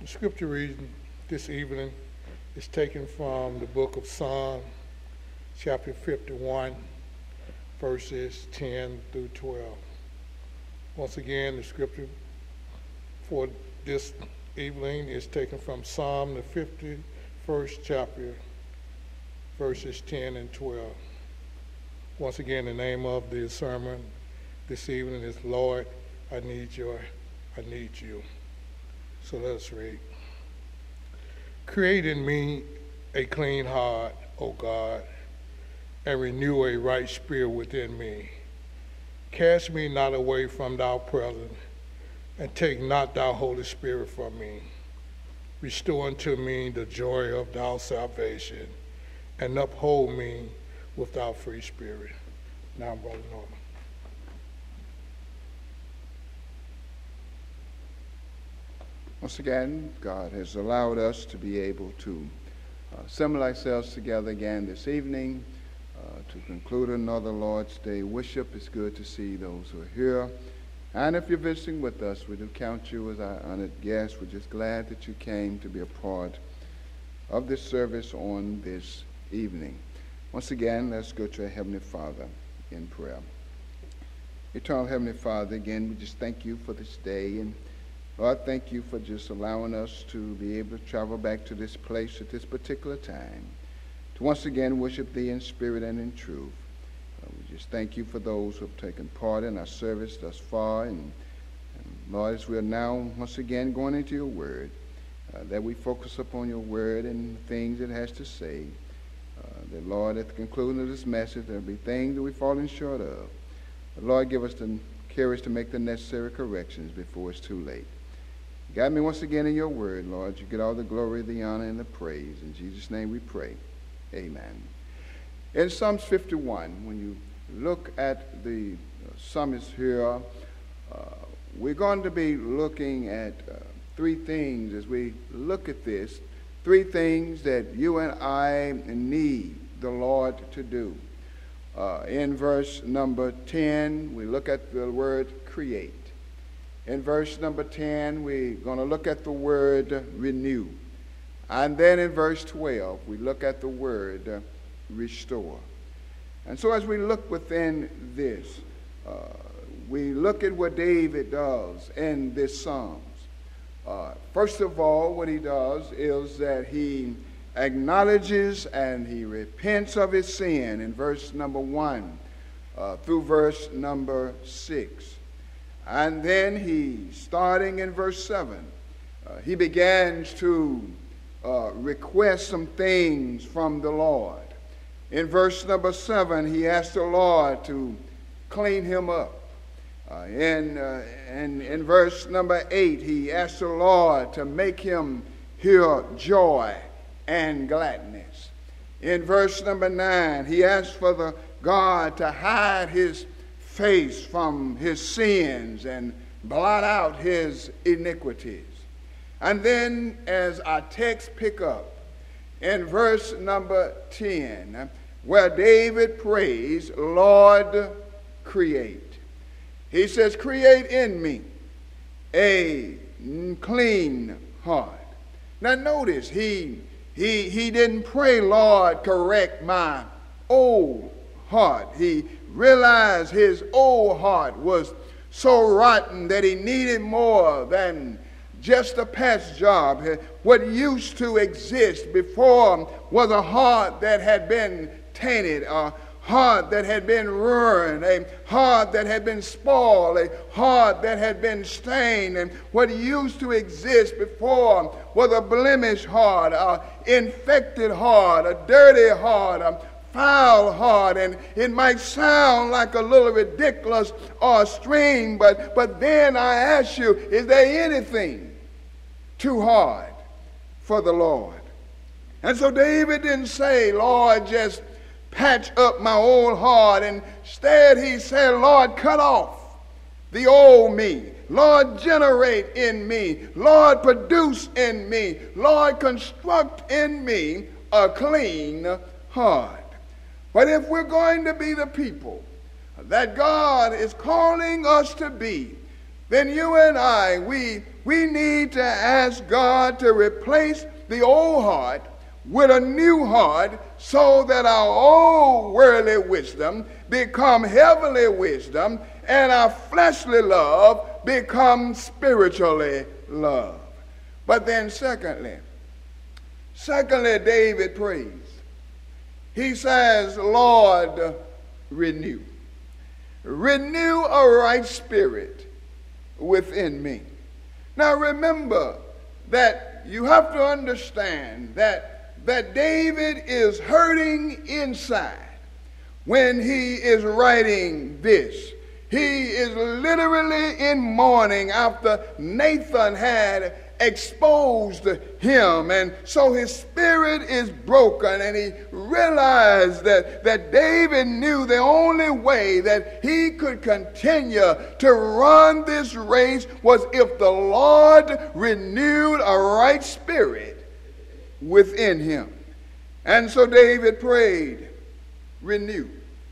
The scripture reading this evening is taken from the book of Psalm, chapter 51, verses 10 through 12. Once again, the scripture for this evening is taken from Psalm, the 51st chapter, verses 10 and 12. Once again, the name of the sermon this evening is Lord, I need you. So let us read. Create in me a clean heart, O God, and renew a right spirit within me. Cast me not away from thy presence, and take not thy Holy Spirit from me. Restore unto me the joy of thy salvation, and uphold me with thy free spirit. Now, Brother Norman. Once again, God has allowed us to be able to assemble ourselves together again this evening to conclude another Lord's Day worship. It's good to see those who are here. And if you're visiting with us, we do count you as our honored guest. We're just glad that you came to be a part of this service on this evening. Once again, let's go to our Heavenly Father in prayer. Eternal Heavenly Father, again, we just thank you for this day. And Lord, thank you for just allowing us to be able to travel back to this place at this particular time, to once again worship thee in spirit and in truth. We just thank you for those who have taken part in our service thus far. And Lord, as we are now once again going into your word, that we focus upon your word and the things it has to say. That, Lord, at the conclusion of this message, there will be things that we've fallen short of. But, Lord, give us the courage to make the necessary corrections before it's too late. Guide me once again in your word, Lord. You get all the glory, the honor, and the praise. In Jesus' name we pray. Amen. In Psalms 51, when you look at the psalmist here, we're going to be looking at three things as we look at this. Three things that you and I need the Lord to do. In verse number 10, we look at the word create. In verse number 10, we're going to look at the word renew. And then in verse 12, we look at the word restore. And so as we look within this, we look at what David does in this Psalms. First of all, what he does is that he acknowledges and he repents of his sin in verse number 1 through verse number 6. And then he, starting in verse 7, he begins to request some things from the Lord. In verse number 7, he asks the Lord to clean him up. In verse number 8, he asks the Lord to make him hear joy and gladness. In verse number 9, he asks for the God to hide his face from his sins and blot out his iniquities. And then as our text pick up in verse number 10, where David prays, Lord, create. He says, create in me a clean heart. Now notice, he didn't pray, Lord, correct my old heart. He realized his old heart was so rotten that he needed more than just a patch job. What used to exist before was a heart that had been tainted, a heart that had been ruined, a heart that had been spoiled, a heart that had been stained. And what used to exist before was a blemished heart, an infected heart, a dirty heart, a foul heart. And it might sound like a little ridiculous or strange, but then I ask you, is there anything too hard for the Lord? And so David didn't say, Lord, just patch up my old heart. Instead, he said, Lord, cut off the old me. Lord, generate in me. Lord, produce in me. Lord, construct in me a clean heart. But if we're going to be the people that God is calling us to be, then you and I, we need to ask God to replace the old heart with a new heart so that our old worldly wisdom become heavenly wisdom and our fleshly love becomes spiritually love. But then secondly, David prays. He says, Lord, renew a right spirit within me. Now remember that you have to understand that David is hurting inside when he is writing this. He is literally in mourning after Nathan had exposed him, and so his spirit is broken, and he realized that David knew the only way that he could continue to run this race was if the Lord renewed a right spirit within him. And so David prayed, renew.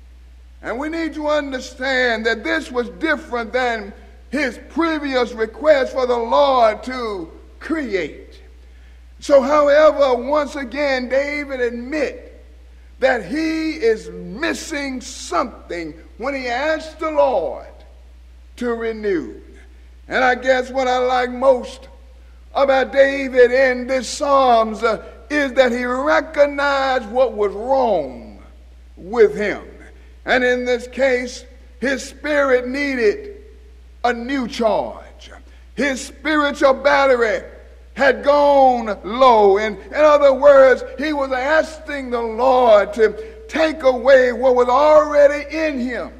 And we need to understand that this was different than his previous request for the Lord to create. So, however, once again, David admits that he is missing something when he asks the Lord to renew. And I guess what I like most about David in this Psalms is that he recognized what was wrong with him. And in this case, his spirit needed a new charge. His spiritual battery had gone low. In other words, he was asking the Lord to take away what was already in him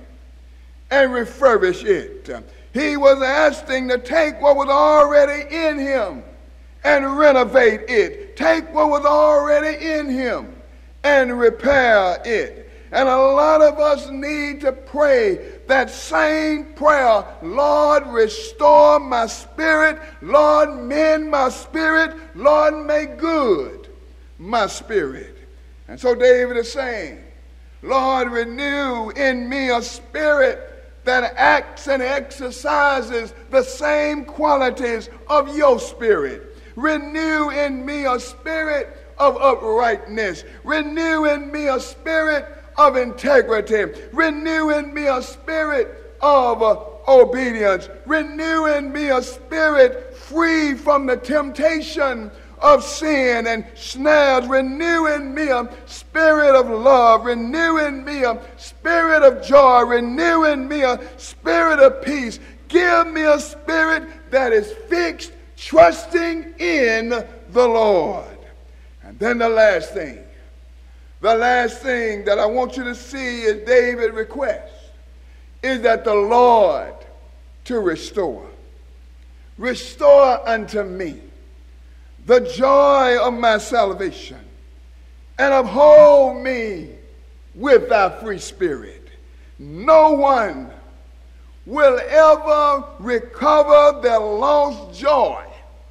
and refurbish it. He was asking to take what was already in him and renovate it. Take what was already in him and repair it. And a lot of us need to pray that same prayer. Lord, restore my spirit. Lord, mend my spirit. Lord, make good my spirit. And so David is saying, Lord, renew in me a spirit that acts and exercises the same qualities of your spirit. Renew in me a spirit of uprightness. Renew in me a spirit of integrity. Renew in me a spirit of obedience. Renew in me a spirit free from the temptation of sin and snares. Renew in me a spirit of love. Renew in me a spirit of joy. Renew in me a spirit of peace. Give me a spirit that is fixed, trusting in the Lord. And then the last thing that I want you to see is David's request is that the Lord to restore. Restore unto me the joy of my salvation and uphold me with thy free spirit. No one will ever recover their lost joy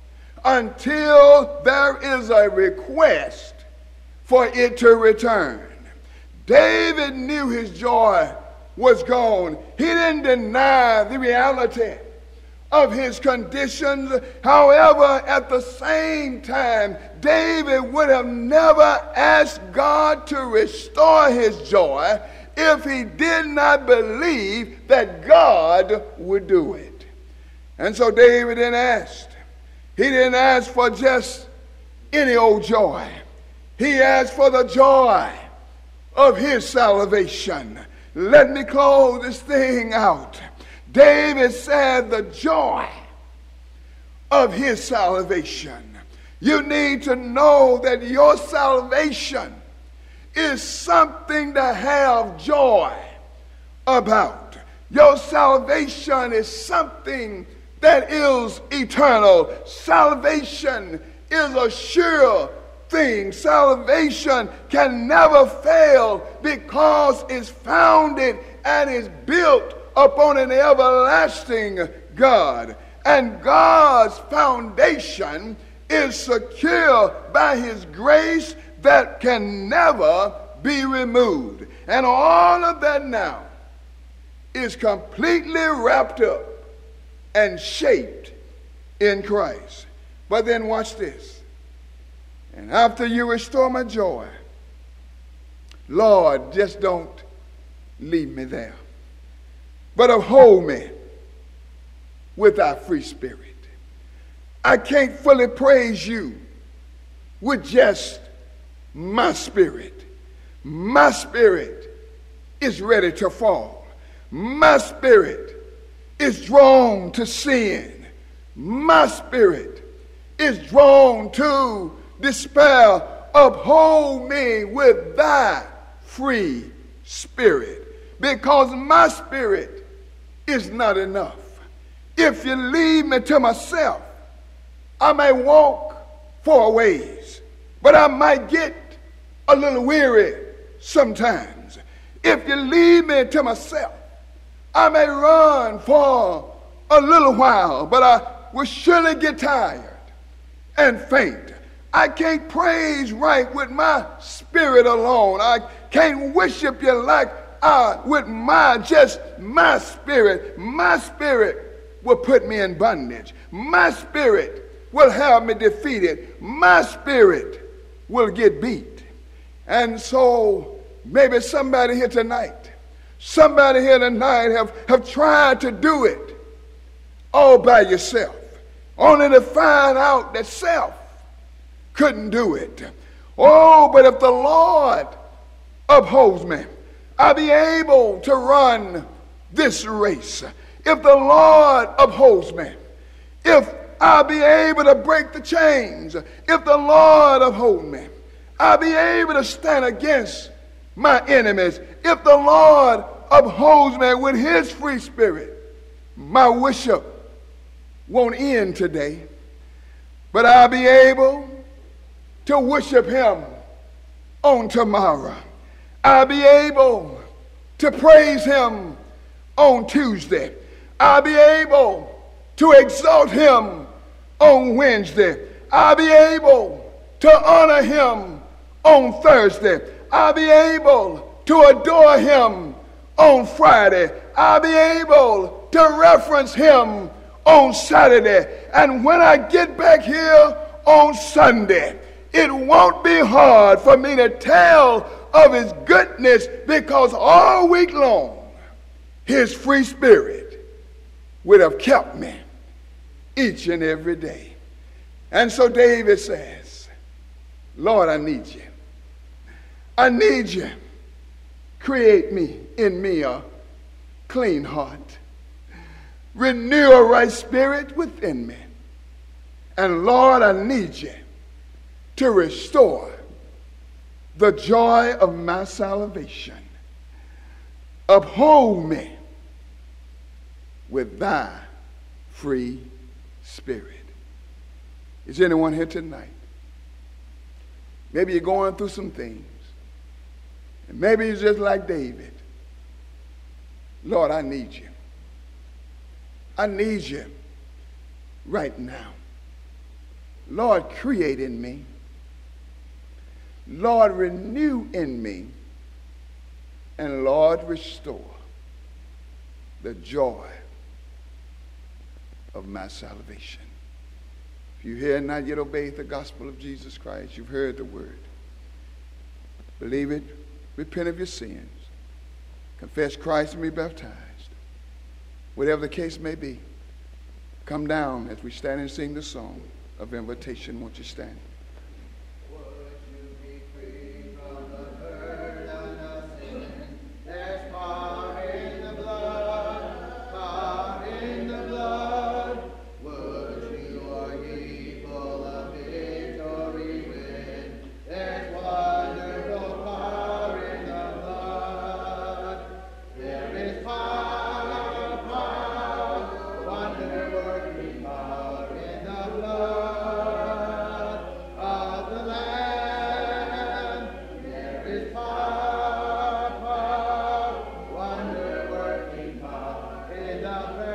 until there is a request for it to return. David knew his joy was gone. He didn't deny the reality of his conditions. However, at the same time, David would have never asked God to restore his joy if he did not believe that God would do it. And so David didn't ask. He didn't ask for just any old joy. He asked for the joy of his salvation. Let me close this thing out. David said the joy of his salvation. You need to know that your salvation is something to have joy about. Your salvation is something that is eternal. Salvation is a sure thing. Salvation can never fail because it's founded and is built upon an everlasting God. And God's foundation is secure by his grace that can never be removed. And all of that now is completely wrapped up and shaped in Christ. But then watch this. And after you restore my joy, Lord, just don't leave me there, but uphold me with thy free spirit. I can't fully praise you with just my spirit. My spirit is ready to fall. My spirit is drawn to sin. My spirit is drawn to despair. Uphold me with thy free spirit, because my spirit is not enough. If you leave me to myself, I may walk for a ways, but I might get a little weary sometimes. If you leave me to myself, I may run for a little while, but I will surely get tired and faint. I can't praise right with my spirit alone. I can't worship you like with just my spirit. My spirit will put me in bondage. My spirit will have me defeated. My spirit will get beat. And so maybe somebody here tonight have tried to do it all by yourself, only to find out that self couldn't do it. Oh, but if the Lord upholds me, I'll be able to run this race. If the Lord upholds me, if I'll be able to break the chains, if the Lord upholds me, I'll be able to stand against my enemies. If the Lord upholds me with his free spirit, my worship won't end today, but I'll be able to worship him on tomorrow. I'll be able to praise him on Tuesday. I'll be able to exalt him on Wednesday. I'll be able to honor him on Thursday. I'll be able to adore him on Friday. I'll be able to reference him on Saturday. And when I get back here on Sunday, it won't be hard for me to tell of his goodness, because all week long his free spirit would have kept me each and every day. And so David says, Lord, I need you. I need you. Create in me a clean heart. Renew a right spirit within me. And Lord, I need you to restore the joy of my salvation. Uphold me with thy free spirit. Is anyone here tonight? Maybe you're going through some things. And maybe you're just like David. Lord, I need you. I need you right now. Lord, create in me. Lord, renew in me. And Lord, restore the joy of my salvation. If you hear and not yet obeyed the gospel of Jesus Christ, you've heard the word. Believe it, repent of your sins, confess Christ and be baptized. Whatever the case may be, come down as we stand and sing the song of invitation. Won't you stand? The